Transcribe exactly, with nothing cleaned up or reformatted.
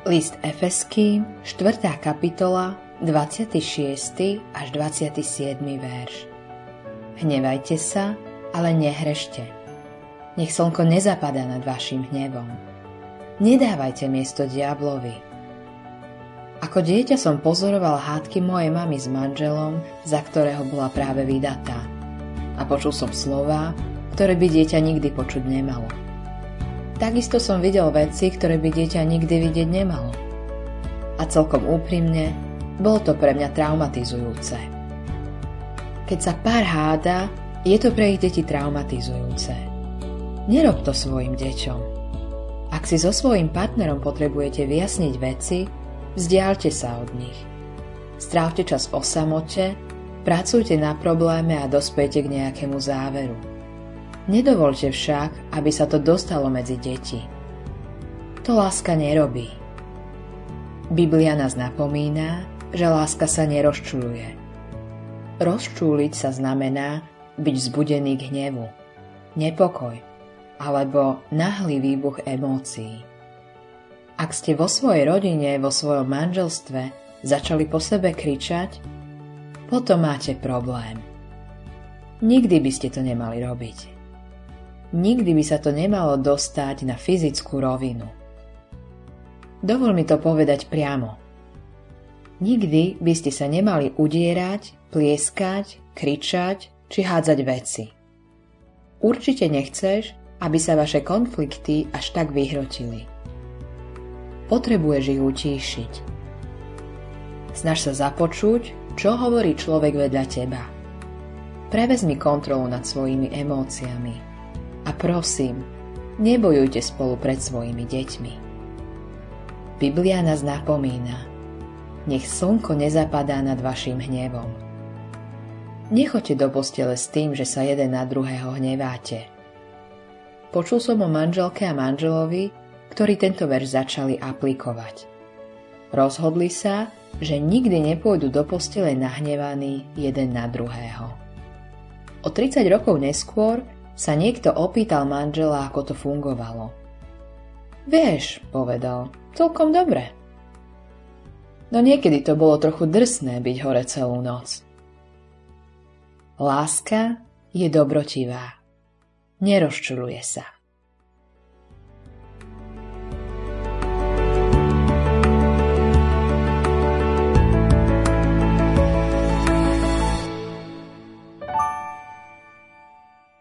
List Efeským, štvrtá kapitola, dvadsiaty šiesty až dvadsiaty siedmy verš. Hnevajte sa, ale nehrešte. Nech slnko nezapadá nad vašim hnevom. Nedávajte miesto diablovi. Ako dieťa som pozoroval hádky mojej mamy s manželom, za ktorého bola práve vydatá. A počul som slová, ktoré by dieťa nikdy počuť nemalo. Takisto som videl veci, ktoré by dieťa nikdy vidieť nemalo. A celkom úprimne, bolo to pre mňa traumatizujúce. Keď sa pár háda, je to pre ich deti traumatizujúce. Nerob to svojim deťom. Ak si so svojím partnerom potrebujete vyjasniť veci, vzdialte sa od nich. Strávte čas o samote, pracujte na probléme a dospejte k nejakému záveru. Nedovoľte však, aby sa to dostalo medzi deti. To láska nerobí. Biblia nás napomína, že láska sa nerozčuľuje. Rozčúliť sa znamená byť vzbudený k hnevu, nepokoj alebo náhly výbuch emócií. Ak ste vo svojej rodine, vo svojom manželstve začali po sebe kričať, potom máte problém. Nikdy by ste to nemali robiť. Nikdy by sa to nemalo dostať na fyzickú rovinu. Dovol mi to povedať priamo. Nikdy by ste sa nemali udierať, plieskať, kričať či hádzať veci. Určite nechceš, aby sa vaše konflikty až tak vyhrotili. Potrebuješ ich utíšiť. Snaž sa započuť, čo hovorí človek vedľa teba. Prevezmi kontrolu nad svojimi emóciami. A prosím, nebojujte spolu pred svojimi deťmi. Biblia nás napomína, nech slnko nezapadá nad vašim hnevom. Nechoďte do postele s tým, že sa jeden na druhého hneváte. Počul som o manželke a manželovi, ktorí tento verš začali aplikovať. Rozhodli sa, že nikdy nepôjdu do postele nahnevaní jeden na druhého. O tridsať rokov neskôr sa niekto opýtal manžela, ako to fungovalo. Vieš, povedal, celkom dobre. No niekedy to bolo trochu drsné byť hore celú noc. Láska je dobrotivá. Nerozčuľuje sa.